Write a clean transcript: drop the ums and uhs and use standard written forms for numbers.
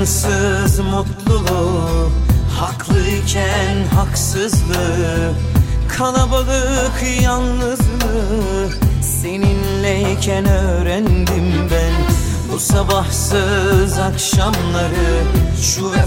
sınırsız mutluluğu, haklıyken haksızlığı, kalabalık yalnızlığı seninleyken öğrendim ben. Bu sabahsız akşamları, şu